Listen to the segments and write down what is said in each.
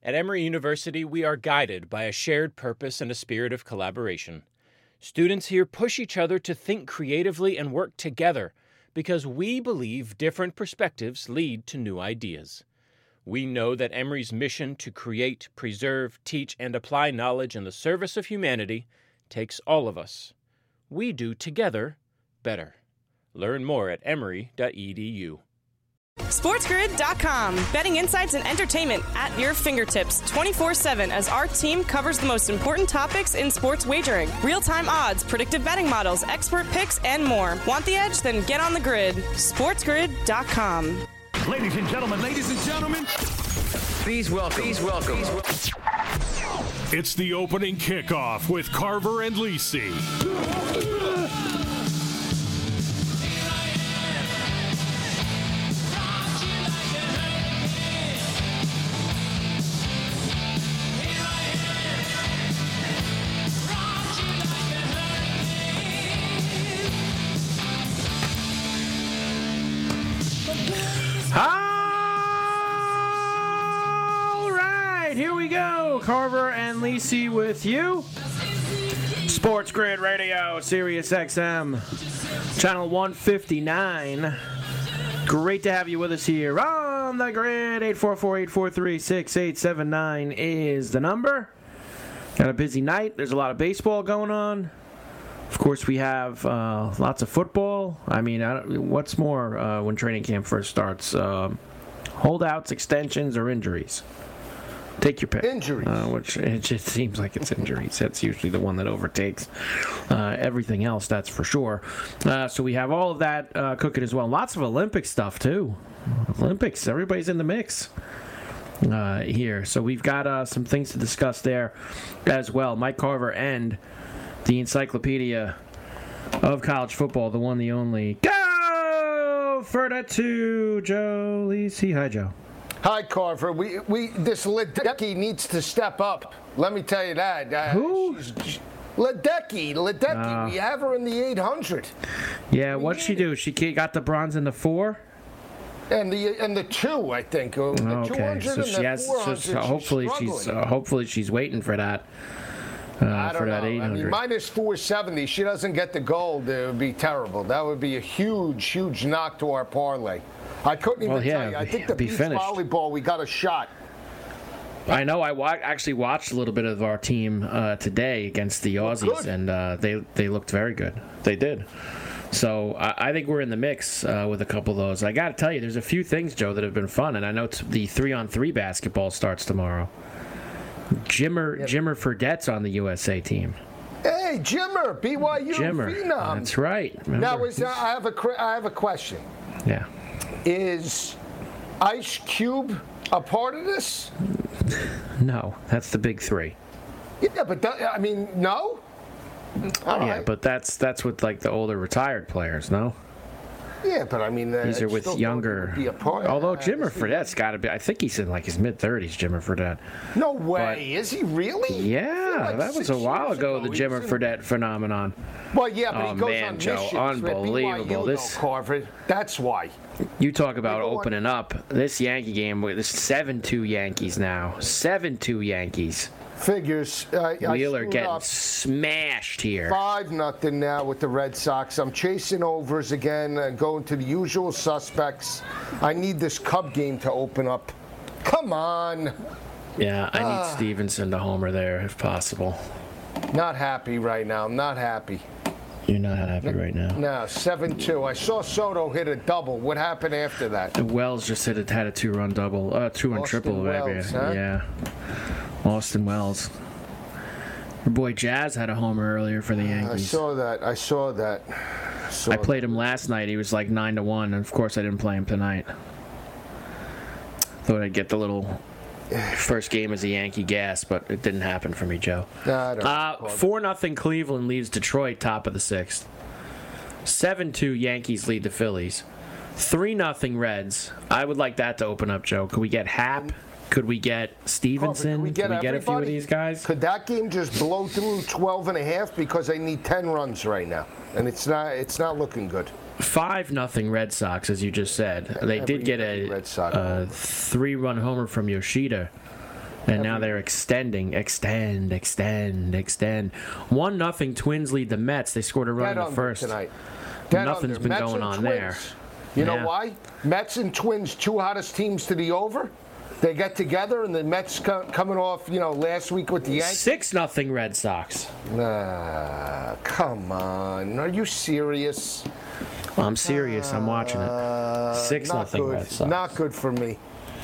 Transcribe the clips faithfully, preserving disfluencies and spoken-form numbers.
At Emory University, we are guided by a shared purpose and a spirit of collaboration. Students here push each other to think creatively and work together because we believe different perspectives lead to new ideas. We know that Emory's mission to create, preserve, teach, and apply knowledge in the service of humanity takes all of us. We do together better. Learn more at emory dot e d u. SportsGrid dot com. Betting insights and entertainment at your fingertips twenty-four seven as our team covers the most important topics in sports wagering. Real-time odds, predictive betting models, expert picks, and more. Want the edge? Then get on the grid. SportsGrid dot com. Ladies and gentlemen, ladies and gentlemen, please welcome, please welcome. It's the opening kickoff with Carver and Lisi. All right, here we go. Carver and Lisi with you. Sports Grid Radio, Sirius X M, channel one fifty-nine. Great to have you with us here on the grid. eight four four, eight four three, six eight seven nine is the number. Got a busy night. There's a lot of baseball going on. Of course, we have uh, lots of football. I mean, I don't, what's more uh, when training camp first starts? Um, holdouts, extensions, or injuries? Take your pick. Injuries. Uh, which it just seems like it's injuries. That's usually the one that overtakes uh, everything else, that's for sure. Uh, so we have all of that uh, cooking as well. Lots of Olympic stuff, too. Olympics. Everybody's in the mix uh, here. So we've got uh, some things to discuss there as well. Mike Carver and the encyclopedia of college football, the one, the only. Go for the two, Joe Lisi. Hi, Joe. Hi, Carver. We we this Ledecky needs to step up. Let me tell you that. Uh, Who? She's, Ledecky. Ledecky. Uh, we have her in the eight hundred. Yeah, what'd she do? She got the bronze in the four? And the and the two, I think. Uh, the okay, two hundred so and she the has. four hundred. So hopefully she's, she's uh, hopefully she's waiting for that. Uh, I don't for that know. eight hundred. I mean, minus four seventy. She doesn't get the gold. It would be terrible. That would be a huge, huge knock to our parlay. I couldn't even well, yeah, tell you. I think the be beach finished. volleyball, we got a shot. I know. I wa- actually watched a little bit of our team uh, today against the Aussies, and uh, they they looked very good. They did. So I, I think we're in the mix uh, with a couple of those. I got to tell you, there's a few things, Joe, that have been fun, and I know it's the three-on-three basketball starts tomorrow. Jimmer yeah. Jimmer Fredette's on the U S A team. Hey, Jimmer, B Y U Jimmer, phenom. That's right. Remember? Now, is, uh, I have a I have a question. Yeah. Is Ice Cube a part of this? No, that's the big three. Yeah, but that, I mean, no. All yeah, right. but that's that's with like the older retired players, no? Yeah, but I mean, uh, these are with younger. Although Jimmer Fredette's got to be, I think he's in like his mid thirties. Jimmer Fredette. No way, but, is he really? Yeah, like that was a while ago. ago the Jimmer Fredette phenomenon. Well, yeah, but oh, he goes man, on Joe, missions unbelievable. B Y U, this though, Carver. That's why. You talk about opening up this Yankee game. This seven two Yankees now. seven two Yankees. Figures. Uh, Wheeler getting smashed here. Five nothing now with the Red Sox. I'm chasing overs again, uh, going to the usual suspects. I need this Cub game to open up. Come on. Yeah, I need ah. Stevenson to homer there if possible. Not happy right now. I'm not happy. You're not happy right now. No, seven two. I saw Soto hit a double. What happened after that? Wells just hit a, had a two-run double, uh, two-run triple. Wells, huh? Yeah. Austin Wells. Your boy Jazz had a homer earlier for the Yankees. I saw that. I saw that. Saw I played him last night. He was like nine to one, and of course I didn't play him tonight. Thought I'd get the little first game as a Yankee gas, but it didn't happen for me, Joe. No, I don't uh, four nothing Cleveland leads Detroit, top of the sixth. seven two Yankees lead the Phillies. three nothing Reds. I would like that to open up, Joe. Could we get Happ? Could we get Stevenson? Could we get, Could we get a few of these guys? Could that game just blow through twelve and a half because they need ten runs right now, and it's not it's not looking good. five nothing Red Sox, as you just said. They Every did get a, a three-run homer from Yoshida And now they're extending, extend, extend, extend. One nothing. Twins lead the Mets. They scored a run Dead in the first. Tonight. Dead Nothing's under. been Mets going and on Twins. there. You Yeah. know why? Mets and Twins, two hottest teams to the over. They get together, and the Mets co- coming off, you know, last week with the Yankees. Six nothing Red Sox. Nah, come on. Are you serious? I'm serious. I'm watching it. Uh, Six not nothing good. Red Sox. Not good for me.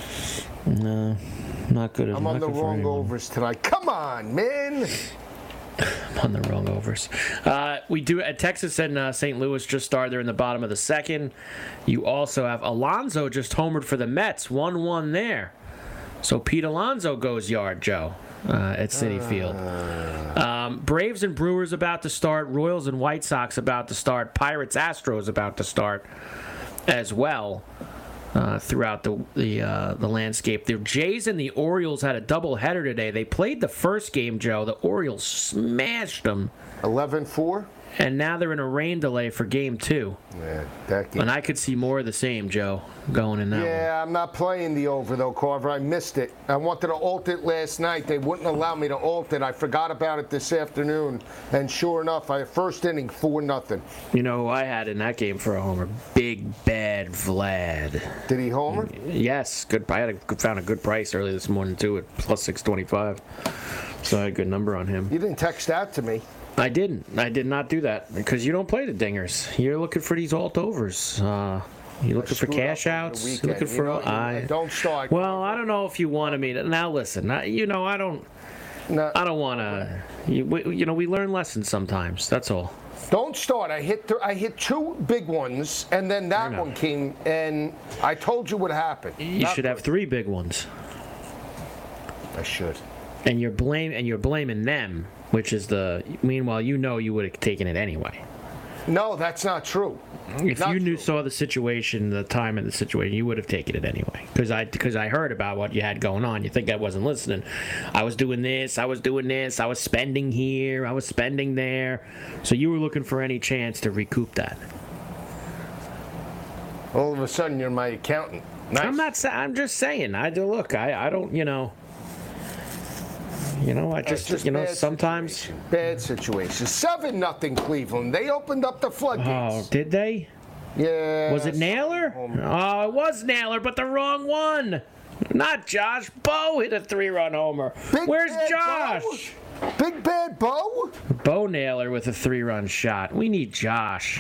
No, not good. I'm not on the good for wrong anyone. overs tonight. Come on, man. I'm on the wrong overs. Uh, we do at Texas and uh, Saint Louis just started. They're in the bottom of the second. You also have Alonso just homered for the Mets. one one there. So Pete Alonso goes yard, Joe, uh, at Citi Field. Um, Braves and Brewers about to start. Royals and White Sox about to start. Pirates Astros about to start as well. Uh, throughout the the uh, the landscape, the Jays and the Orioles had a doubleheader today. They played the first game, Joe. The Orioles smashed them, eleven four. and now they're in a rain delay for game two. Yeah, that game. And I could see more of the same, Joe, going in that Yeah, I'm not playing the over, though, Carver. I missed it. I wanted to alt it last night. They wouldn't allow me to alt it. I forgot about it this afternoon. And sure enough, I first inning, four nothing. one. You know who I had in that game for a homer? Big Bad Vlad. Did he homer? Yes, good. I had a, good- found a good price early this morning, too, at plus six twenty-five. So I had a good number on him. You didn't text that to me. I didn't. I did not do that because you don't play the dingers. You're looking for these alt overs. Uh, you're looking for screwed cash up over the outs. weekend. You're looking You for. know, you- I don't start. Well, I don't know if you wanted me to. Now listen. I, you know, I don't. No, I don't want to. You, we- you know, we learn lessons sometimes. That's all. don't start. I hit th- I hit two big ones, and then that know. one came, and I told you what happened. You Not should have three big ones, I should. and you're blame and you're blaming them, which is the. Meanwhile, you know you would have taken it anyway. No, that's not true. If Not you knew true. saw the situation, the time of the situation, you would have taken it anyway. Because I because I heard about what you had going on. You think I wasn't listening? I was doing this. I was doing this. I was spending here. I was spending there. So you were looking for any chance to recoup that. All of a sudden, you're my accountant. Nice. I'm not. sa- I'm just saying. I do look. I. I don't. You know. You know. I It's just. you know. bad Sometimes. situation. Bad situation. Seven nothing Cleveland. They opened up the Oh, floodgates. did they? Yeah. Was it Naylor? Oh, it was Naylor, but the wrong one. Not Josh. Bo hit a three-run homer. Big Where's Bad Josh? Bo? Big Bad Bo? Bo Naylor with a three-run shot. We need Josh.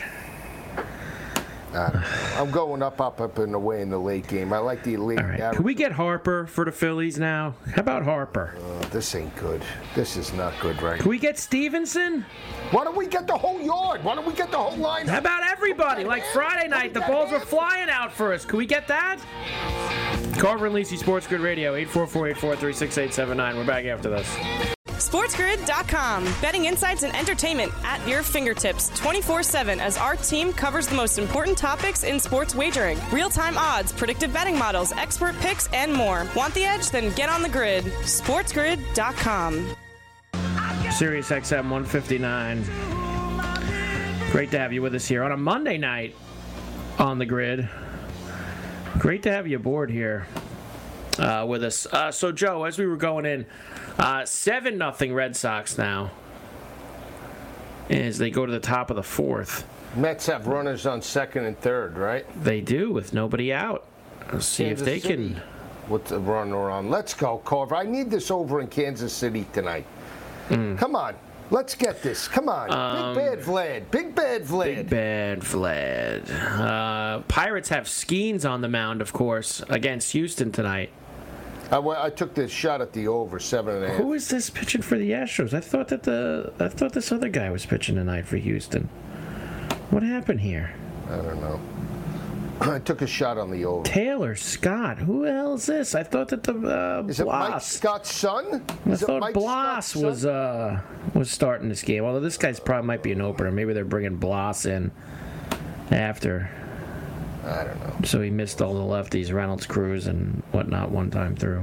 I'm going up, up, up, and away in the late game. I like the late. All right. average. Can we get Harper for the Phillies now? How about Harper? Oh, this ain't good. This is not good, right? Can we get Stevenson? Why don't we get the whole yard? Why don't we get the whole line? How about everybody? Like Friday night, the balls were flying out for us. Can we get that? Carver and Lisi, Sports Grid Radio, eight four four, eight four three, six eight seven nine. We're back after this. SportsGrid dot com. Betting insights and entertainment at your fingertips twenty-four seven as our team covers the most important topics in sports wagering. Real-time odds, predictive betting models, expert picks, and more. Want the edge? Then get on the grid. SportsGrid dot com. Sirius X M one fifty-nine. Great to have you with us here on a Monday night on the grid. Great to have you aboard here uh, with us. Uh, so, Joe, as we were going in, uh, seven nothing Red Sox now as they go to the top of the fourth. Mets have runners on second and third, right? They do with nobody out. Let's see Kansas if they City can. with the runner on. Let's go, Carver. I need this over in Kansas City tonight. Mm. Come on. Let's get this. Come on. Um, Big Bad Vlad. Big Bad Vlad. Big Bad Vlad. Uh, Pirates have Skeens on the mound, of course, against Houston tonight. I, went- I took this shot at the over, seven and a half. Who is this pitching for the Astros? I thought that the I thought this other guy was pitching tonight for Houston. What happened here? I don't know. I took a shot on the over. Taylor Scott. Who the hell is this? I thought that the uh, Is it Mike Blas. Scott's son? I Is it thought Mike Blas Scott's was son? uh was starting this game. Although this guy's probably might be an opener. Maybe they're bringing Blas in after. I don't know. So he missed all the lefties, Reynolds, Cruz, and whatnot one time through.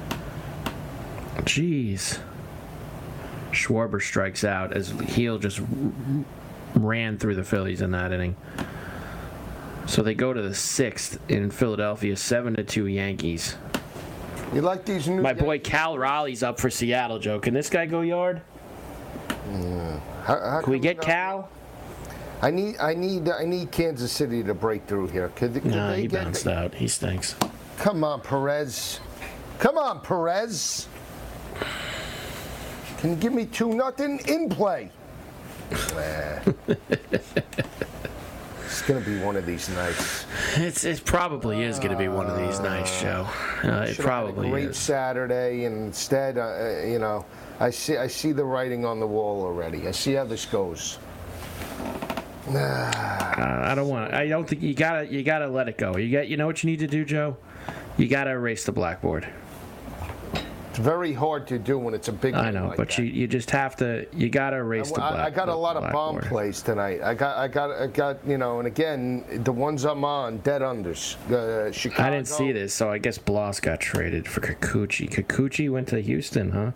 Jeez. Schwarber strikes out as Heel just ran through the Phillies in that inning. So they go to the sixth in Philadelphia, seven to two Yankees. You like these new? My boy Cal Raleigh's up for Seattle, Joe. Can this guy go yard? Yeah. How, how Can we come get not- Cal? I need, I need, I need Kansas City to break through here. Could, could Nah, they he get? bounced out. He stinks. Come on, Perez. Come on, Perez. Can you give me two nothing in play? Nah. It's gonna be one of these nights. It's it probably is going to be one of these nights, Joe. Uh, it Should've probably had a great is. Saturday, and instead, uh, uh, you know, I see, I see the writing on the wall already. I see how this goes. Uh, I don't want. I don't think you gotta. You gotta let it go. You got. You know what you need to do, Joe? You gotta erase the blackboard. It's very hard to do when it's a big. I game know, like but that. you you just have to. You gotta erase the black. I, I got a the lot of bomb blackboard. plays tonight. I got, I got, I got, you know, and again, the ones I'm on, dead unders. Uh, Chicago. I didn't see this, so I guess Bloss got traded for Kikuchi. Kikuchi went to Houston, huh?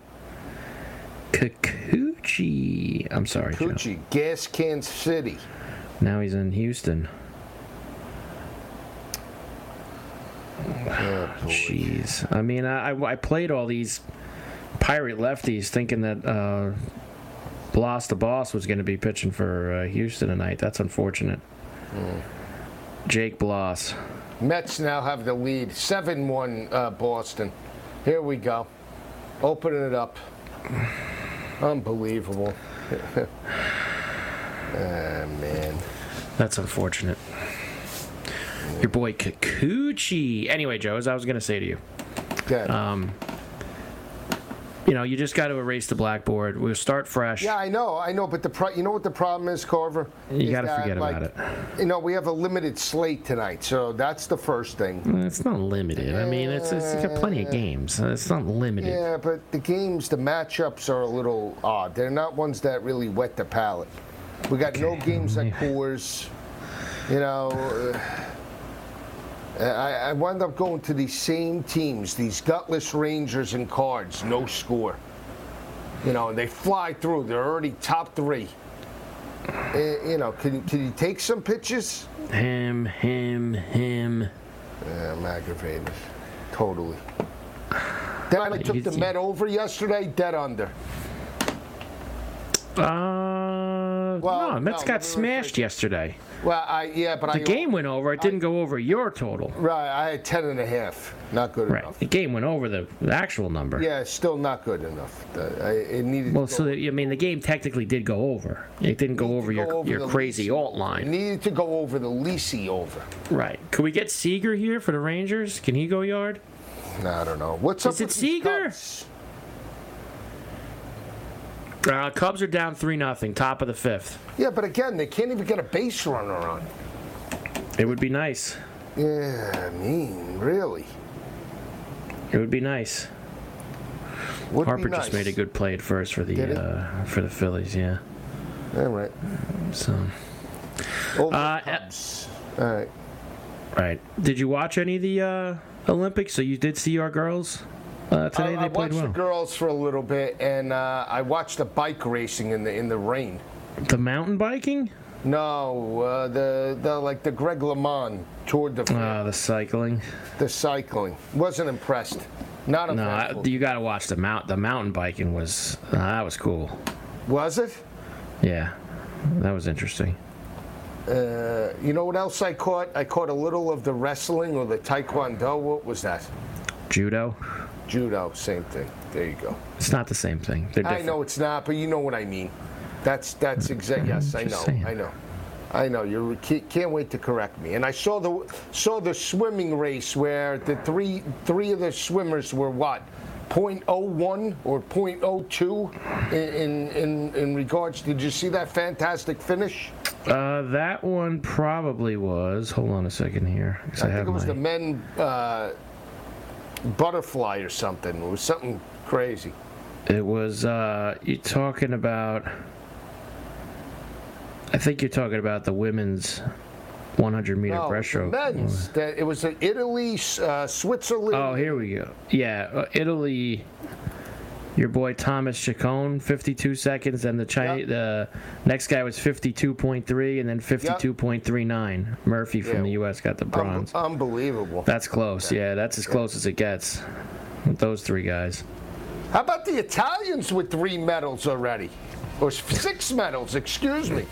Kikuchi. I'm sorry, Joe. Gucci, Gas Can City. Now he's in Houston. Oh, boy. Jeez. I mean, I, I played all these Pirate lefties thinking that uh, Bloss the Boss was going to be pitching for uh, Houston tonight. That's unfortunate. Mm. Jake Bloss. Mets now have the lead, seven one uh, Boston. Here we go. Opening it up. Unbelievable. Ah, man. That's unfortunate. Your boy Kikuchi. Anyway, Joe, as I was going to say to you, Good. um, you know, you just got to erase the blackboard. We'll start fresh. Yeah, I know, I know, but the pro- you know what the problem is, Carver? You Is got to that, forget like, about it. You know, we have a limited slate tonight, so that's the first thing. It's not limited. I mean, it's, it's got plenty of games. It's not limited. Yeah, but the games, the matchups are a little odd. They're not ones that really wet the palate. We got no games at Coors. You know, uh, I, I wound up going to these same teams, these gutless Rangers and Cards, no score. You know, and they fly through. They're already top three. Uh, you know, can, can you take some pitches? Him, him, him. Yeah, I'm aggravated. Totally. Then I took the You- Met over yesterday, dead under. Uh, Well, no, Mets no, got let me smashed rephrase. yesterday. Well, I yeah, but The I game went over. It didn't go over your total. right. I had ten and a half. Not good Right. enough. The game went over the, the actual number. Yeah, it's still not good enough. Uh, I, it needed. Well, to so go, that, I mean, the game technically did go over. It didn't go over to your go over your the crazy Lisi. alt It line. needed to go over the Lisi over. Right. Could we get Seager here for the Rangers? Can he go yard? No, I don't know. What's Is up it with these Seager? Cubs? Uh, Cubs are down three nothing, top of the fifth. Yeah, but again, they can't even get a base runner on. It would be nice. Yeah, I mean, really. It would be nice. Would Harper be just nice. made a good play at first for the Did he? uh, for the Phillies. Yeah. All right. So. Over Uh, the Cubs. All right. Right. Did you watch any of the uh, Olympics? So you did see our girls uh, today. I, they I played watched well. the girls for a little bit, and uh, I watched the bike racing in the in the rain. The mountain biking? No, uh, the the like the Greg LeMond Tour de Uh, the cycling. the cycling. Wasn't impressed. Not No, I, impressed. you got to watch the mount. The mountain biking was uh, that was cool. Was it? Yeah, that was interesting. Uh, you know what else I caught? I caught a little of the wrestling or the taekwondo. What was that? Judo. Judo. Same thing. There you go. It's not the same thing. They're I different. know it's not, but you know what I mean. That's that's exact. Yes, I know. just saying. I know. I know. You can't wait to correct me. And I saw the saw the swimming race where the three three of the swimmers were what, point oh one or point oh two in in in regards. Did you see that fantastic finish? Uh, that one probably was. Hold on a second here. 'cause I I, think have it was my, the men uh, butterfly or something. It was something crazy. It was. Uh, you talking about? I think you're talking about the women's one hundred meter No, the breaststroke. men's. That it was uh, Italy, uh, Switzerland. Oh, here we go. Yeah, uh, Italy. Your boy Thomas Chacon, fifty-two seconds, and the China, Yep. the next guy was fifty-two point three, and then fifty-two point three nine. Murphy from Yeah. the U S got the Un- bronze. unbelievable. That's close. Yeah, that's as close as it gets. with those three guys. How about the Italians with three medals already? Or six medals, excuse me.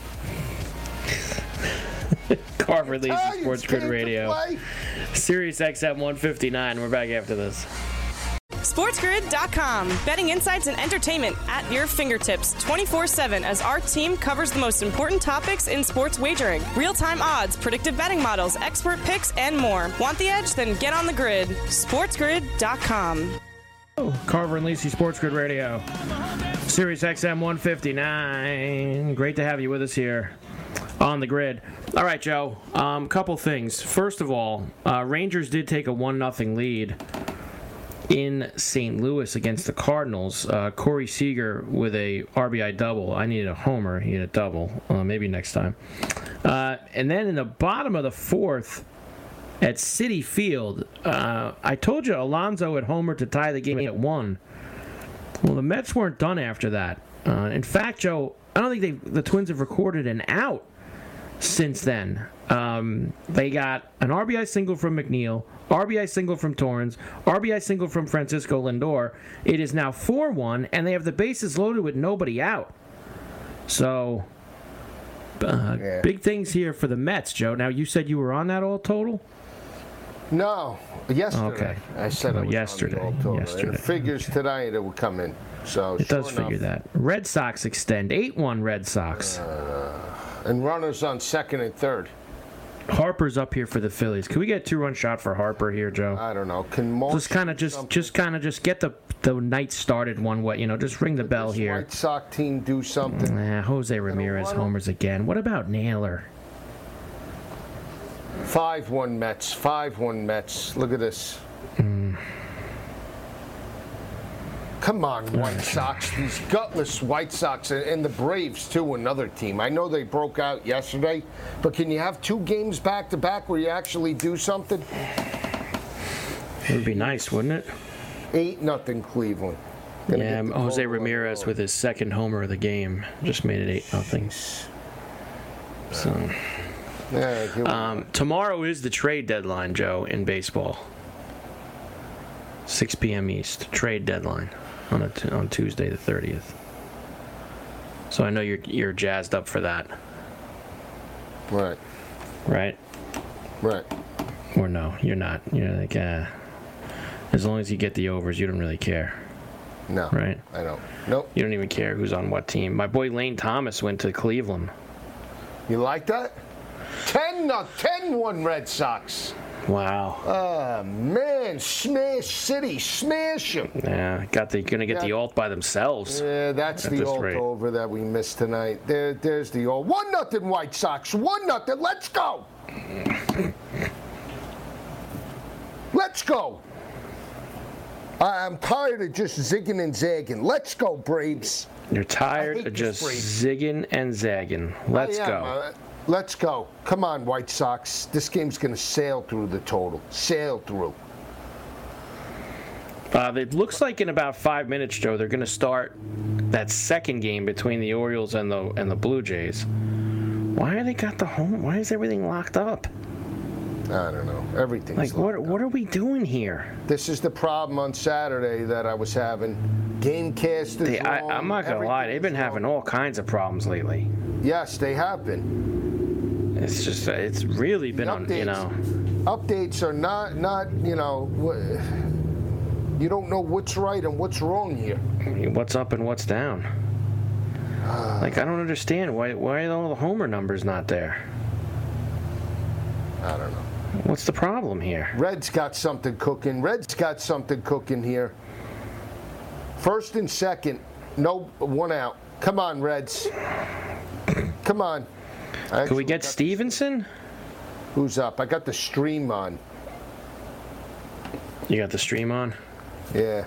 Carver Lee's Italians Sports Grid came to Radio. play. Sirius X M one fifty-nine. We're back after this. SportsGrid dot com. Betting insights and entertainment at your fingertips twenty-four seven as our team covers the most important topics in sports wagering. Real-time odds, predictive betting models, expert picks, and more. Want the edge? Then get on the grid. SportsGrid dot com. Oh, Carver and Lisi Sports Grid Radio. Sirius X M one fifty-nine. Great to have you with us here on the grid. All right, Joe. Um, couple things. First of all, uh, Rangers did take a one nothing lead in Saint Louis against the Cardinals. Uh, Corey Seager with a R B I double. I needed a homer. He had a double. Uh, maybe next time. Uh, and then in the bottom of the fourth at Citi Field, uh, I told you Alonso had homered to tie the game at one. Well, the Mets weren't done after that. Uh, in fact, Joe, I don't think they, the Twins have recorded an out since then. Um, they got an R B I single from McNeil, R B I single from Torrens, R B I single from Francisco Lindor. It is now four one, and they have the bases loaded with nobody out. So, uh, Yeah. big things here for the Mets, Joe. Now, you said you were on that all total? No, yesterday. Okay. I said Oh, I was yesterday. on the all-total. Yesterday. And it figures tonight it will come in. So It sure does figure enough. that. Red Sox extend. eight one Red Sox. And runners on second and third. Harper's up here for the Phillies. Can we get a two-run shot for Harper here, Joe? I don't know. Can Maltz Just kind of do just something? just kind of just get the the night started one way. You know, just ring the bell This here. White Sox team do something. Nah, Jose Ramirez wanna- homers again. What about Naylor? five one Mets. five one Mets. Look at this. Mm. Come on, White Sox. These gutless White Sox and, and the Braves, too, another team. I know they broke out yesterday, but can you have two games back-to-back where you actually do something? It would be nice, wouldn't it? eight nothing Cleveland. Gonna Yeah, get the Jose ball Ramirez rolling. with his second homer of the game just made it eight nothing. So, Yeah, here we um, tomorrow is the trade deadline, Joe, in baseball. six p.m. East, trade deadline on a t- on Tuesday the thirtieth. So I know you're you're jazzed up for that, go. Right, right? right. Or no, you're not. You're like, uh, as long as you get the overs, you don't really care, No, right? I don't. Nope. You don't even care who's on what team. My boy Lane Thomas went to Cleveland. You like that? ten no, ten one Red Sox. Wow. Oh, man. Smash City. Smash them. Yeah, got the gonna get the Yeah. alt by themselves. Yeah, that's At the this alt rate. over that we missed tonight. There, there's the alt. One nothing White Sox. One nothing. Let's go. Let's go. I- I'm tired of just zigging and zagging. Let's go, Braves. You're tired hate of this just Braves. zigging and zagging. Let's I am, go. uh, let's go. Come on, White Sox. This game's going to sail through the total. Sail through. Uh, it looks like in about five minutes, Joe, they're going to start that second game between the Orioles and the and the Blue Jays. Why are they got the home? Why is everything locked up? I don't know. Everything's Like, what locked what up. are we doing here? This is the problem on Saturday that I was having. Gamecast is They, I, wrong. I'm not gonna lie, Everything they've been is having wrong. all kinds of problems lately. Yes, they have been. It's just, it's really been on, you know. Updates are not, not you know, wh- you don't know what's right and what's wrong here. What's up and what's down. Like, I don't understand why why are all the homer numbers not there? I don't know. What's the problem here? Red's got something cooking. Red's got something cooking here. First and second, no one out. Come on, Reds. Come on. I Can we actually get got- Stevenson? Who's up? I got the stream on. You got the stream on? Yeah.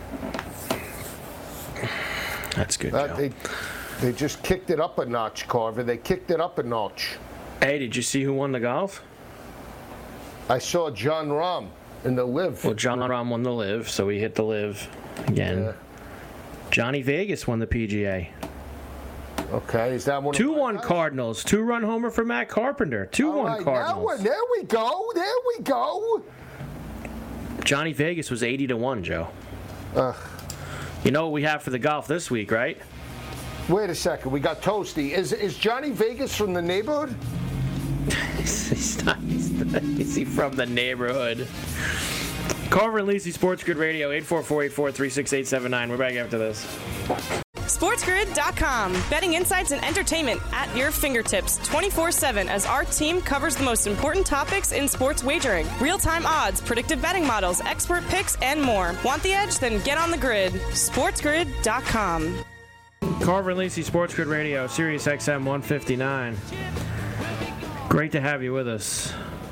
That's good, Uh, Joe. they, they just kicked it up a notch, Carver. They kicked it up a notch. Hey, did you see who won the golf? I saw John Rahm in the live. Well, John Rahm won the live, so he hit the live again. Yeah. Johnny Vegas won the P G A. Okay, is that one? of two my one guys? Cardinals. two-run homer for Matt Carpenter. two one All right, now Cardinals. we're- there we go. There we go. Johnny Vegas was eighty to one, Joe. Ugh. You know what we have for the golf this week, right? Wait a second. We got Toasty. Is is Johnny Vegas from the neighborhood? he's, not, he's, not, is he from the neighborhood? Carver and Lisi, Sports Grid Radio, eight four four, eight four three, six eight seven nine. We're back after this. SportsGrid dot com. Betting insights and entertainment at your fingertips twenty-four seven as our team covers the most important topics in sports wagering. Real-time odds, predictive betting models, expert picks, and more. Want the edge? Then get on the grid. SportsGrid dot com. Carver and Lisi, Sports Grid Radio, Sirius X M one fifty-nine. Great to have you with us.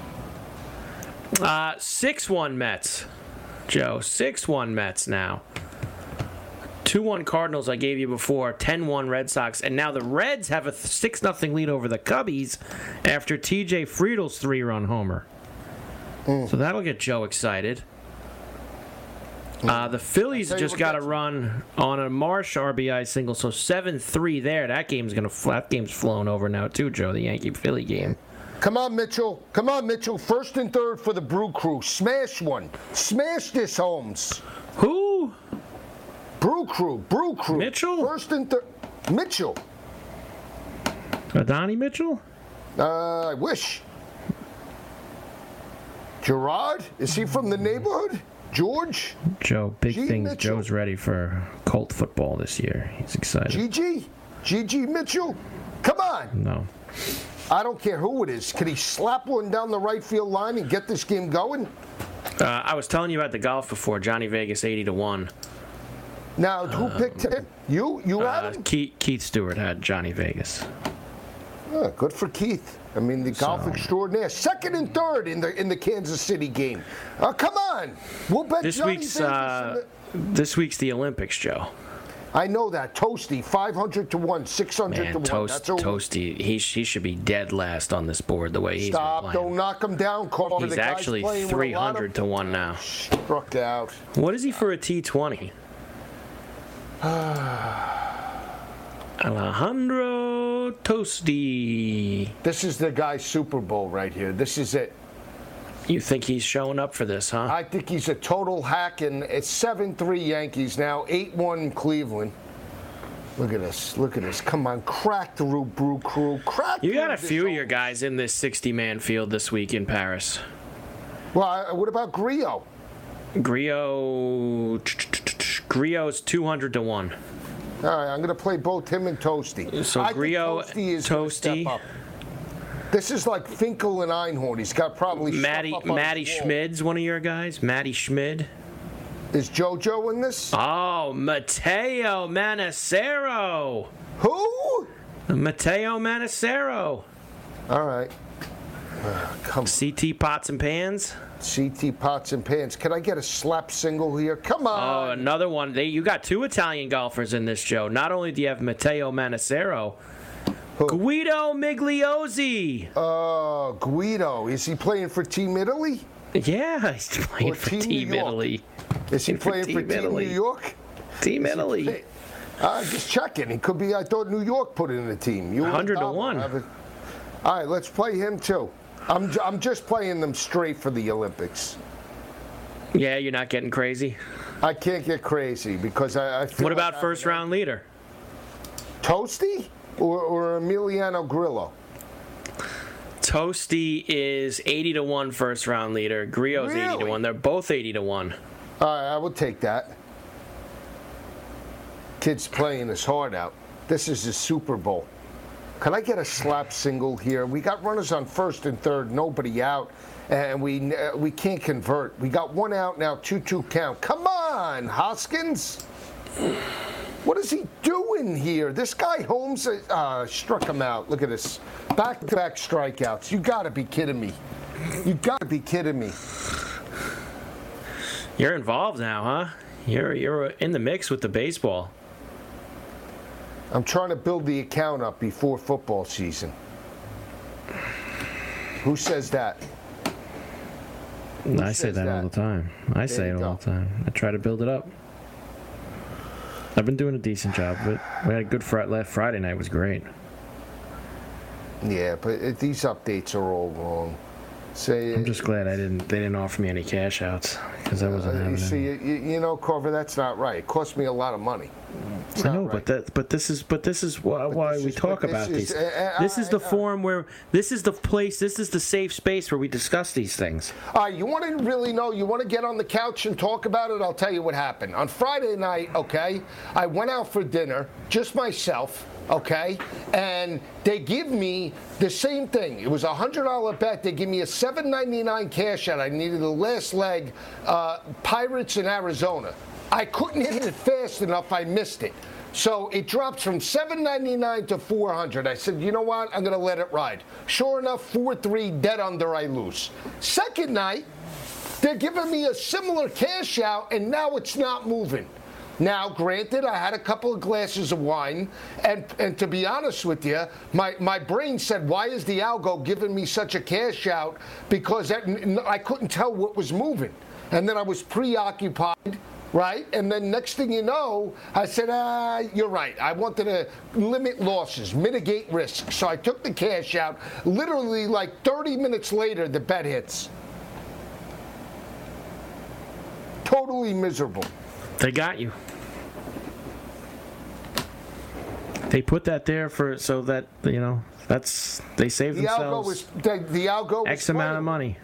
Uh, six one Mets, Joe. six one Mets now. two one Cardinals I gave you before. ten one Red Sox. And now the Reds have a six nothing lead over the Cubbies after T J Friedel's three-run homer. Mm. So that'll get Joe excited. Mm. Uh, the Phillies just got a run on a Marsh R B I single, so seven three there. That game's gonna that game's flown over now too, Joe. The Yankee-Philly game. Come on, Mitchell. Come on, Mitchell. First and third for the Brew Crew. Smash one. Smash this, Holmes. Who? Brew Crew. Brew Crew. Mitchell? First and third. Mitchell. Uh, Donnie Mitchell? Uh, I wish. Gerard? Is he from the neighborhood? George? Joe, big G. things. Mitchell. Joe's ready for Colt football this year. He's excited. Gigi? Gigi Mitchell? Come on. No. I don't care who it is. Can he slap one down the right field line and get this game going? Uh, I was telling you about the golf before. Johnny Vegas eighty to one. Now, who uh, picked him? You? You had uh, him? Keith, Keith Stewart had Johnny Vegas. Oh, good for Keith. I mean, the golf So- extraordinaire. Second and third in the in the Kansas City game. Uh, come on. We'll bet This Johnny week's Vegas uh, in the- this week's the Olympics, Joe. I know that. Toasty, five hundred to one, six hundred Man, to one. Toast, That's a- Toasty, he, he should be dead last on this board the way he's Stop. been Don't playing. knock him down, Carl. He's The guy's actually playing with a three lot of- hundred to one now. Struck out. What is he for a T twenty? Alejandro Toasty. This is the guy's Super Bowl right here. This is it. You think he's showing up for this, huh? I think he's a total hack, and it's seven three Yankees now, eight one Cleveland. Look at this. Look at this. Come on. Crack through, Brew Crew. Crack You got through a this few of whole- your guys in this sixty-man field this week in Paris. Well, I- what about Griot? Griot, Griot's two hundred to one. All right, I'm going to play both him and Toasty. So I think Griot, Toasty is gonna Toasty. step up. This is like Finkel and Einhorn. He's got probably stuff Matty, up on Matty his wall. Schmid's one of your guys. Matty Schmid. Is JoJo in this? Oh, Mateo Manacero. Who? Mateo Manacero. All right. Uh, come C T Pots and Pans. C T Pots and Pans. Can I get a slap single here? Come Oh, on. another one. They, you got two Italian golfers in this, Joe. Not only do you have Matteo Manacero, Who? Guido Migliozzi. Uh, Guido. Is he playing for Team Italy? Yeah, he's playing Or for Team Team, New York. Italy. Is he For playing for Team Team Italy. New York? Team Italy. Hey, uh, just checking. It could be. I thought New York put in the team. You one hundred to Dabo one. have it. All right, let's play him too. I'm ju- I'm just playing them straight for the Olympics. Yeah, you're not getting crazy. I can't get crazy because I. I feel What like about I'm first gonna- round leader? Toasty or, or Emiliano Grillo? Toasty is eighty to one first round leader. Griot's eighty to Really? one. They're both eighty to one. All right, I would take that. Kid's playing his heart out. This is his Super Bowl. Can I get a slap single here? We got runners on first and third, nobody out, and we uh, we can't convert. We got one out now, two two count. Come on, Hoskins. What is he doing here? This guy Holmes uh, struck him out. Look at this. Back-to-back strikeouts. You got to be kidding me. You got to be kidding me. You're involved now, huh? You're you're in the mix with the baseball. I'm trying to build the account up before football season. Who says that? I say says that, all that? the time. I say you it all go. the time. I try to build it up. I've been doing a decent job of it. We had a good Friday. Last Friday night was great. Yeah, but it, these updates are all wrong. Say I'm just glad I didn't. They didn't offer me any cash outs because I wasn't Uh, having you any. see, you, you know, Carver, that's not right. It cost me a lot of money. It's I not know, right. but that, but this is, but this is why, why this we is- talk but this about is- these. uh, uh, this is the uh, forum where, this is the place, this is the safe space where we discuss these things. All right, you want to really know, you want to get on the couch and talk about it? I'll tell you what happened. On Friday night, okay, I went out for dinner, just myself, okay, and they give me the same thing. It was a one hundred dollar bet. They give me a seven ninety-nine cash out. I needed the last leg, uh, Pirates in Arizona. I couldn't hit it fast enough. I missed it. So it drops from seven ninety-nine to four hundred. I said, you know what? I'm going to let it ride. Sure enough, four three, dead under, I lose. Second night, they're giving me a similar cash out, and now it's not moving. Now, granted, I had a couple of glasses of wine, and, and to be honest with you, my, my brain said, why is the algo giving me such a cash out? Because that, I couldn't tell what was moving. And then I was preoccupied. Right? And then next thing you know, I said, ah, you're right. I wanted to limit losses, mitigate risk. So I took the cash out. Literally, like thirty minutes later, the bet hits. Totally miserable. They got you. They put that there for, so that, you know, that's, they save The algo themselves was, the, the algo was X amount of playing. money.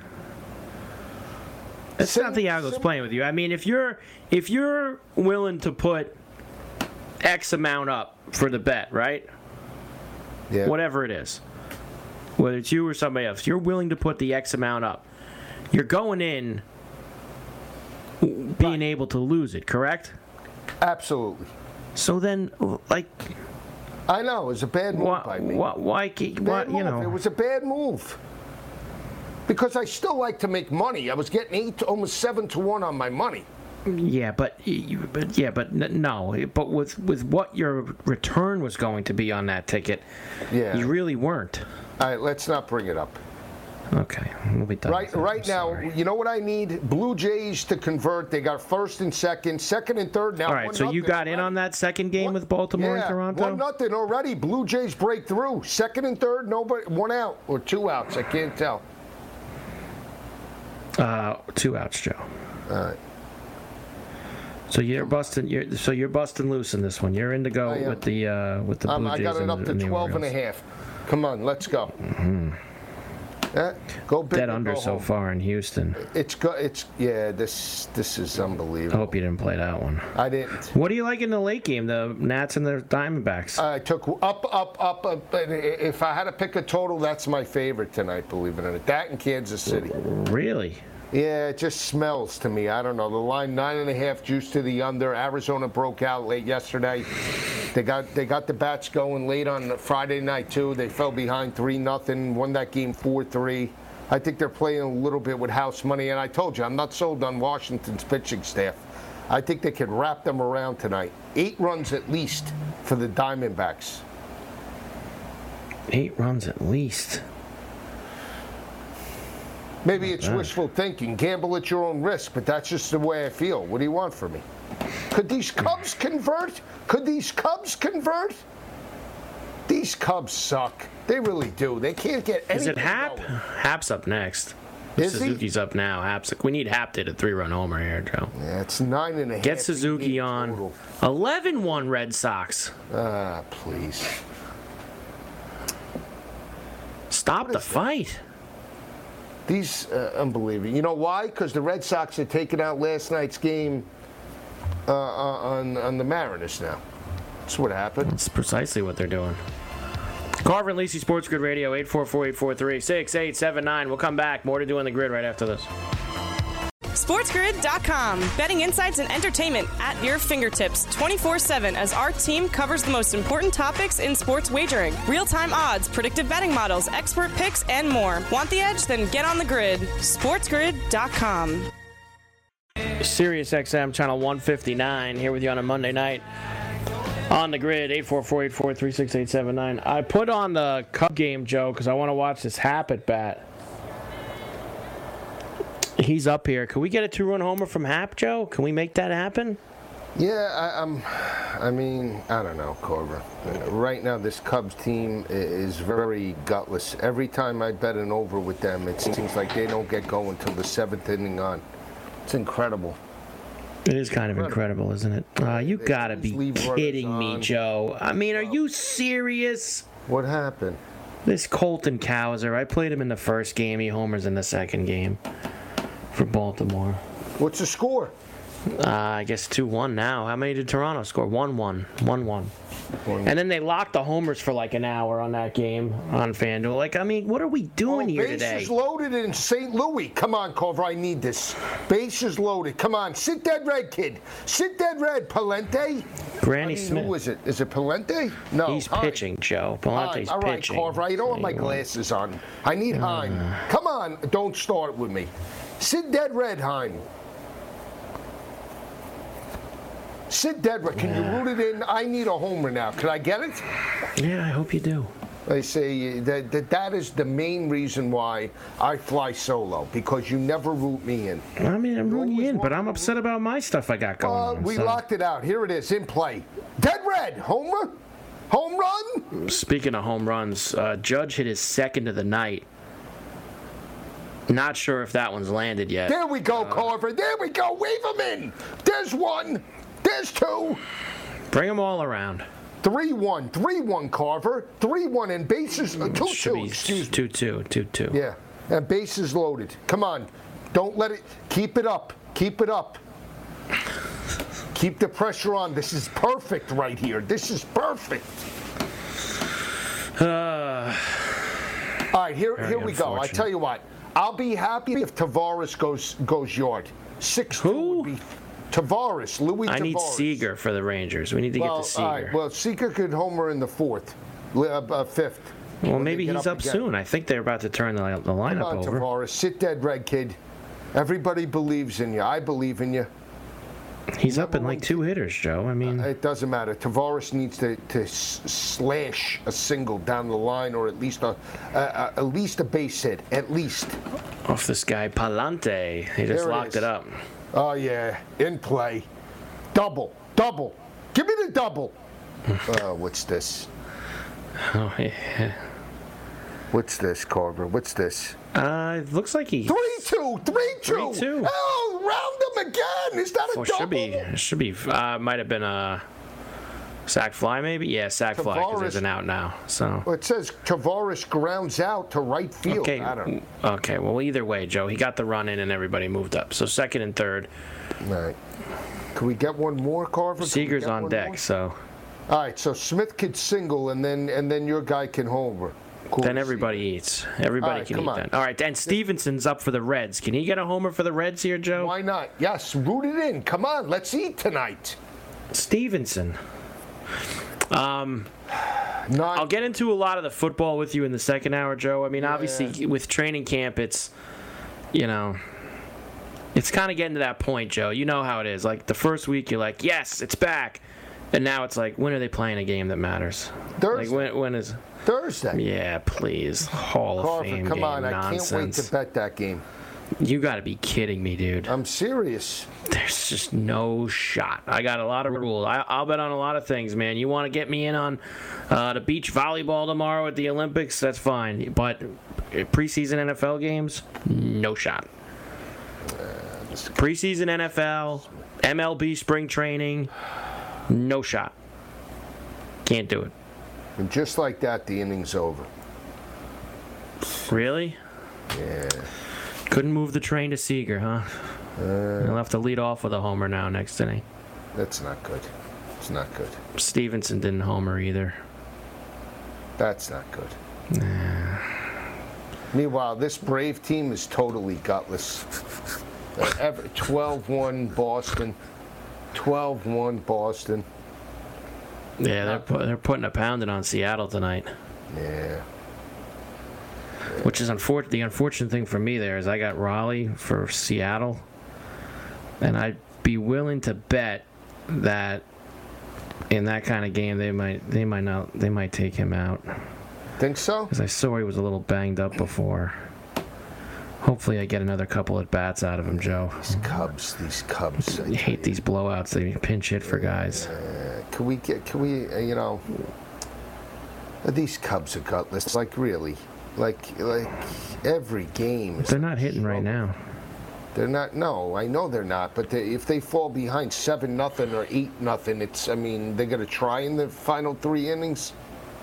It's Sim- not the algo's sim- playing with you. I mean, if you're if you're willing to put X amount up for the bet, right? Yeah. Whatever it is, whether it's you or somebody else, you're willing to put the X amount up. You're going in being Right. able to lose it, correct? Absolutely. So then, like, I know. It was a bad move why, by me. why, why, ca- why Bad you move. know? It was a bad move. Because I still like to make money. I was getting eight to almost seven to one on my money. Yeah, but you, but yeah, but n- no, but with with what your return was going to be on that ticket, Yeah. you really weren't. All right, let's not bring it up. Okay, we'll be done. Right, with that. right I'm now, sorry. you know what I need? Blue Jays to convert. They got first and second, second and third. Now, All right, one so you nothing got in already. on that second game One- with Baltimore yeah, and Toronto. One nothing already. Blue Jays break through. Second and third, nobody, one out or two outs. I can't tell. Uh, two outs, Joe. All right. So you're busting. You're so you're busting loose in this one. You're in to go I am. with the uh, with the Blue Um, I Jays got it and, up to and the twelve and a Orioles. half. Come on, let's go. Yeah, go big Dead or under go so home. far in Houston. It's go. It's yeah. This this is I unbelievable. hope you didn't play that one. I didn't. What do you like in the late game? The Nats and the Diamondbacks. I took up, up, up, up. And if I had to pick a total, that's my favorite tonight. Believe it or not, that in Kansas City. Really? Yeah, it just smells to me. I don't know. The line nine and a half juice to the under. Arizona broke out late yesterday. They got they got the bats going late on Friday night too. They fell behind three nothing. Won that game four three. I think they're playing a little bit with house money. And I told you, I'm not sold on Washington's pitching staff. I think they could wrap them around tonight. Eight runs at least for the Diamondbacks. Eight runs at least. Maybe it's wishful thinking. Gamble at your own risk, but that's just the way I feel. What do you want from me? Could these Cubs convert? Could these Cubs convert? These Cubs suck. They really do. They can't get anything Is it Hap? going. Hap's up next. Is he? Suzuki's up now. Hap's. We need Hap to hit a three-run homer here, Joe. Yeah, it's nine and a half. Get Suzuki on. Total. eleven one Red Sox. Ah, please. Stop the is that? fight. These uh, unbelievable. You know why? Because the Red Sox are taking out last night's game uh, on on the Mariners now. That's what happened. That's precisely what they're doing. Carver and Lisi Sports Grid Radio, eight four four, eight four three, six eight seven nine. We'll come back. More to do on the grid right after this. SportsGrid dot com. Betting insights and entertainment at your fingertips twenty-four seven as our team covers the most important topics in sports wagering. Real-time odds, predictive betting models, expert picks, and more. Want the edge? Then get on the grid. SportsGrid dot com. Sirius X M channel one fifty-nine here with you on a Monday night. On the grid, eight four four, eight four three, six eight seven nine. I put on the Cub game, Joe, because I want to watch this Hap at bat. He's up here. Can we get a two-run homer from Hap, Joe? Can we make that happen? Yeah, I, I'm. I mean, I don't know, Corver. Right now, this Cubs team i- is very gutless. Every time I bet an over with them, it seems like they don't get going till the seventh inning on. It's incredible. It is kind of incredible, isn't it? Uh, you gotta be kidding me, Joe. I mean, are you serious? What happened? This Colton Cowser, I played him in the first game. He homers in the second game for Baltimore. What's the score? Uh, I guess two one now. How many did Toronto score? one one. one one. And then they locked the homers for like an hour on that game on FanDuel. Like, I mean, what are we doing oh, here today? Bases loaded in Saint Louis. Come on, Carver, I need this. Bases loaded. Come on, sit dead red, kid. Sit dead red, Palente. Granny I mean, Smith. Who is it? Is it Palente? No. He's Hine. pitching, Joe. Palente's All right, pitching. Carver, I don't have my glasses on. I need uh. Hine. Come on, don't start with me. Sit dead red, Hine. Sit dead red. Can yeah. you root it in? I need a homer now. Can I get it? Yeah, I hope you do. They say that, that that is the main reason why I fly solo, because you never root me in. I mean, I'm rooting you in, but I'm upset about my stuff I got going uh, on. We so. locked it out. Here it is, in play. Dead red. Homer? Home run? Speaking of home runs, uh, Judge hit his second of the night. Not sure if that one's landed yet. There we go, uh, Carver. There we go. Wave him in. There's one. There's two. Bring them all around. three one. three one, Carver. three one and bases. Uh, two two. Excuse me. two two. two two. Yeah. And bases loaded. Come on. Don't let it. Keep it up. Keep it up. Keep the pressure on. This is perfect right here. This is perfect. Uh, all right. Here, here we go. I tell you what. I'll be happy if Tavares goes goes yard. six two Who? would be. Tavares, Louis Tavares. I need Seager for the Rangers. We need to well, get to Seager. All right. Well, Seager could homer in the fourth, uh, uh, fifth. Well, maybe he's up, up soon. I think they're about to turn the, the lineup Come on, over. Tavares, sit dead, red kid. Everybody believes in you. I believe in you. He's up in like two hitters, Joe. I mean, uh, it doesn't matter. Tavares needs to, to s- slash a single down the line, or at least a uh, at least a base hit, at least. Off this guy Palante. He just there locked it, it up. Oh yeah, in play. Double, double. Give me the double. Oh, what's this? Oh, yeah. What's this, Carver? What's this? Uh, it looks like he. Three two, three two. Three two. Oh, round him again. Is that a well, double? Should be. It should be. Uh, might have been a sack fly, maybe. Yeah, sack Tavares, fly because there's an out now. So. Well, it says Tavares grounds out to right field. Okay. I don't know. Okay. Well, either way, Joe, he got the run in and everybody moved up. So second and third. All right. Can we get one more, Carver? Seager's on deck, more? So. All right, so Smith could single, and then and then your guy can homer. Cool. Then everybody eats. Everybody right, can eat on. then. All right, and Stevenson's up for the Reds. Can he get a homer for the Reds here, Joe? Why not? Yes, root it in. Come on, let's eat tonight. Stevenson. Um, Not, I'll get into a lot of the football with you in the second hour, Joe. I mean, yeah. Obviously, with training camp, it's, you know, it's kind of getting to that point, Joe. You know how it is. Like, the first week, you're like, yes, it's back. And now it's like, when are they playing a game that matters? Thursday. Like, when, when is... Thursday. Yeah, please. Hall Carver, of Fame come game on. nonsense. I can't wait to bet that game. You got to be kidding me, dude. I'm serious. There's just no shot. I got a lot of rules. I, I'll bet on a lot of things, man. You want to get me in on uh, the beach volleyball tomorrow at the Olympics? That's fine. But preseason N F L games, no shot. Preseason N F L, M L B spring training, no shot. Can't do it. And just like that, the inning's over. Really? Yeah. Couldn't move the train to Seager, huh? Uh, He'll have to lead off with a homer now next inning. That's not good. It's not good. Stevenson didn't homer either. That's not good. Nah. Meanwhile, this Brave team is totally gutless. twelve one Boston. twelve one Boston. Yeah, they're pu- they're putting a pounding on Seattle tonight. Yeah. Which is unfor- the unfortunate thing for me there is I got Raleigh for Seattle, and I'd be willing to bet that in that kind of game they might they might not they might take him out. Think so? Because I saw he was a little banged up before. Hopefully I get another couple at bats out of him, Joe. These Cubs, these Cubs. I hate you. These blowouts. They pinch hit for guys. Uh, can we get? Can we? Uh, you know, these Cubs are gutless. Like really, like like every game. Is They're not hitting right now. They're not. No, I know they're not. But they, if they fall behind seven nothing or eight nothing, it's. I mean, they're gonna try in the final three innings.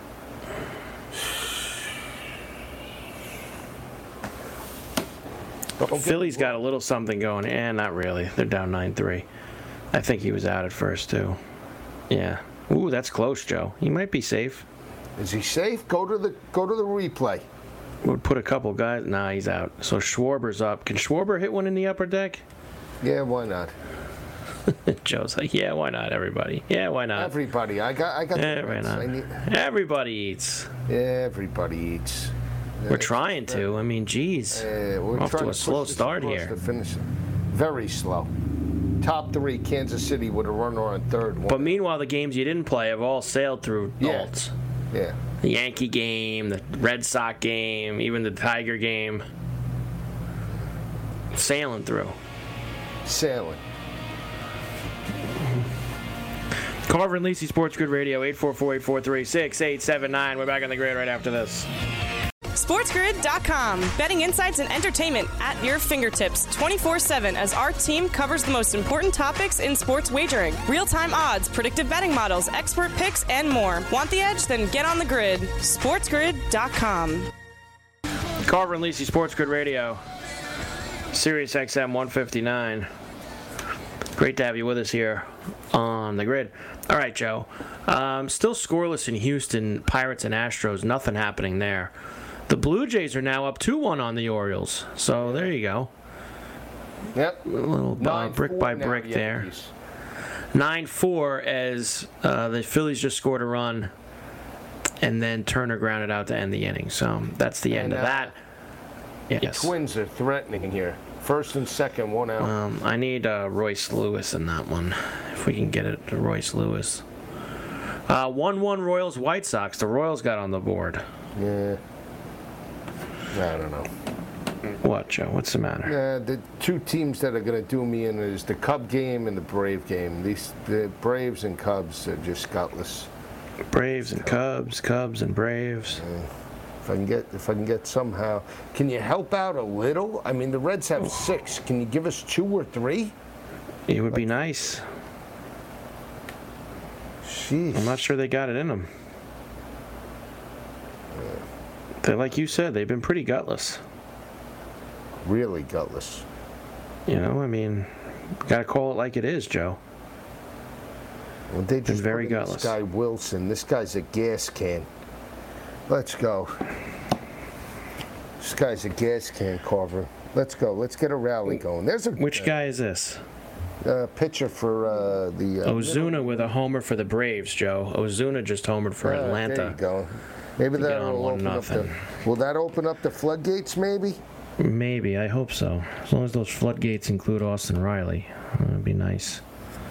Philly's got a little something going. Eh, not really. They're down nine three. I think he was out at first, too. Yeah. Ooh, that's close, Joe. He might be safe. Is he safe? Go to the go to the replay. Would put a couple guys. Nah, he's out. So Schwarber's up. Can Schwarber hit one in the upper deck? Yeah, why not? Joe's like, yeah, why not, everybody? Yeah, why not? Everybody. I got I got yeah, the why Reds. not? I need... Everybody eats. Everybody eats. We're trying to. I mean, geez. Uh, we're off trying to a to slow push start this here. to finish it. Very slow. Top three, Kansas City with a runner on third. One. But meanwhile, the games you didn't play have all sailed through Yeah. Alts. Yeah. The Yankee game, the Red Sox game, even the Tiger game. Sailing through. Sailing. Carver and Lisi Sports Grid Radio, eight four four, eight four three, six eight seven nine. We're back on the grid right after this. SportsGrid dot com. Betting insights and entertainment at your fingertips twenty-four seven as our team covers the most important topics in sports wagering. Real-time odds, predictive betting models, expert picks, and more. Want the edge? Then get on the grid. SportsGrid dot com. Carver and Lisi Sports Grid Radio, Sirius X M one fifty-nine. Great to have you with us here on the grid. All right, Joe. Um, still scoreless in Houston, Pirates and Astros. Nothing happening there. The Blue Jays are now up two one on the Orioles. So there you go. Yep. A little uh, brick by brick now, there. Yankees. nine four as uh, the Phillies just scored a run, and then Turner grounded out to end the inning. So that's the end And, of uh, that. Yes. Twins are threatening here. First and second, one out. Um, I need uh, Royce Lewis in that one, if we can get it to Royce Lewis. Uh, one one Royals White Sox. The Royals got on the board. Yeah. I don't know. What, Joe? What's the matter? Uh, the two teams that are going to do me in is the Cub game and the Brave game. These the Braves and Cubs are just gutless. Braves and Cubs, Cubs and Braves. Uh, if I can get, if I can get somehow, can you help out a little? I mean, the Reds have six. Can you give us two or three? It would be nice. Jeez. I'm not sure they got it in them. They, like you said, they've been pretty gutless. Really gutless. You know, I mean, got to call it like it is, Joe. Well, they just very put in gutless. This guy Wilson. This guy's a gas can. Let's go. This guy's a gas can, Carver. Let's go. Let's get a rally going. There's a Which guy is this? uh, pitcher for uh, the. Uh, Ozuna with a homer for the Braves, Joe. Ozuna just homered for Ah, Atlanta. There you go. Maybe To get that on will one open up the. nothing. Will that open up the floodgates? Maybe. Maybe, I hope so. As long as those floodgates include Austin Riley, that would be nice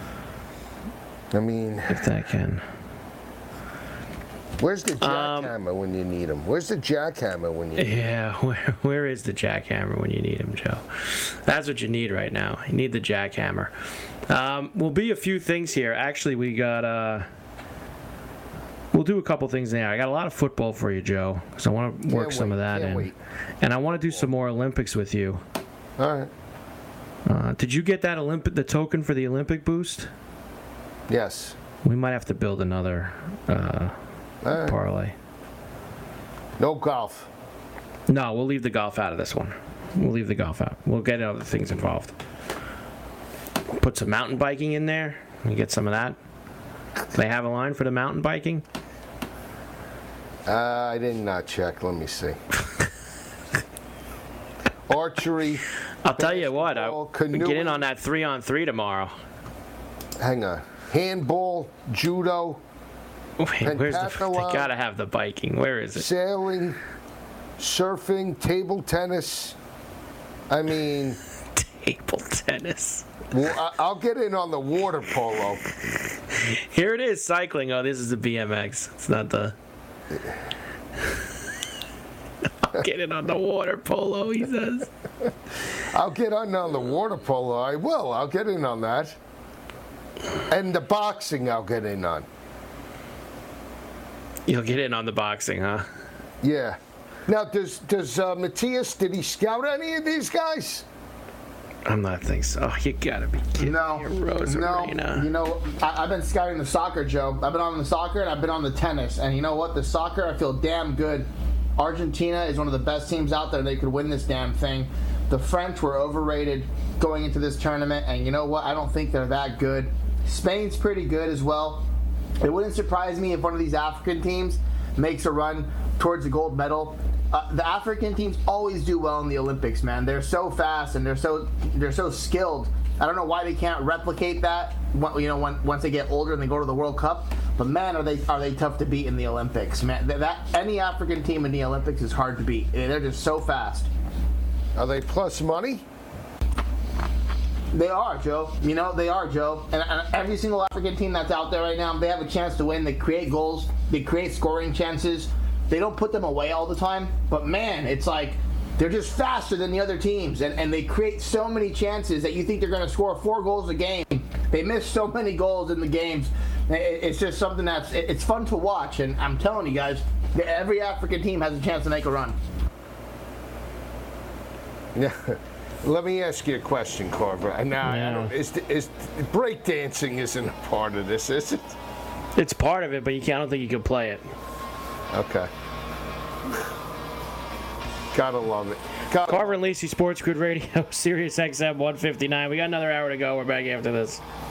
I mean, if that can. where's the Um, jackhammer when you need him? Where's the jackhammer when you? Need him? Yeah, where, where is the jackhammer when you need him, Joe? That's what you need right now. You need the jackhammer. Um, will be a few things here. Actually, we got. Uh, we'll do a couple things there. I got a lot of football for you, Joe, because I want to work Can't some wait, of that can't in, wait. and I want to do some more Olympics with you. All right. Uh, did you get that Olympic the token for the Olympic boost? Yes. We might have to build another uh, All right. parlay. No golf. No, we'll leave the golf out of this one. We'll leave the golf out. We'll get other things involved. Put some mountain biking in there. We get some of that. They have a line for the mountain biking. Uh, I did not check. Let me see. Archery. I'll tell you what. I Basketball, get in canoeing. on that three on three tomorrow. Hang on. Handball, judo, Wait, where's the? They Pentathlon. gotta have the biking. Where is it? sailing, surfing, table tennis. I mean, Table tennis. well, I- I'll get in on the water polo. Here it is. Cycling. Oh, this is the B M X. It's not the. I'll get in on the water polo. He says. I'll get in on the water polo. I will. I'll get in on that. And the boxing, I'll get in on. You'll get in on the boxing, huh? Yeah. Now, does does uh, Matthias, did he scout any of these guys? I'm not thinking so. Oh, you gotta be kidding No, me. Rosarena. no. You know, I, I've been scouting the soccer, Joe. I've been on the soccer and I've been on the tennis. And you know what? The soccer, I feel damn good. Argentina is one of the best teams out there. They could win this damn thing. The French were overrated going into this tournament. And you know what? I don't think they're that good. Spain's pretty good as well. It wouldn't surprise me if one of these African teams makes a run towards a gold medal. Uh, the African teams always do well in the Olympics, man. They're so fast and they're so they're so skilled. I don't know why they can't replicate that. You know, when, once they get older and they go to the World Cup. But man, are they are they tough to beat in the Olympics, man? That, that any African team in the Olympics is hard to beat. They're just so fast. Are they plus money? They are, Joe. You know, they are, Joe. And, and every single African team that's out there right now, they have a chance to win. They create goals. They create scoring chances. They don't put them away all the time. But, man, it's like they're just faster than the other teams. And, and they create so many chances that you think they're going to score four goals a game. They miss so many goals in the games. It, it's just something that's it, it's fun to watch. And I'm telling you guys, every African team has a chance to make a run. Yeah. Let me ask you a question, Carver. Now, Yeah. I don't, is, is breakdancing isn't a part of this, is it? It's part of it, but you can't, I don't think you can play it. Okay. Gotta love it. Gotta Carver and Lisi, Sports Grid Radio, Sirius X M one fifty-nine. We got another hour to go. We're back after this.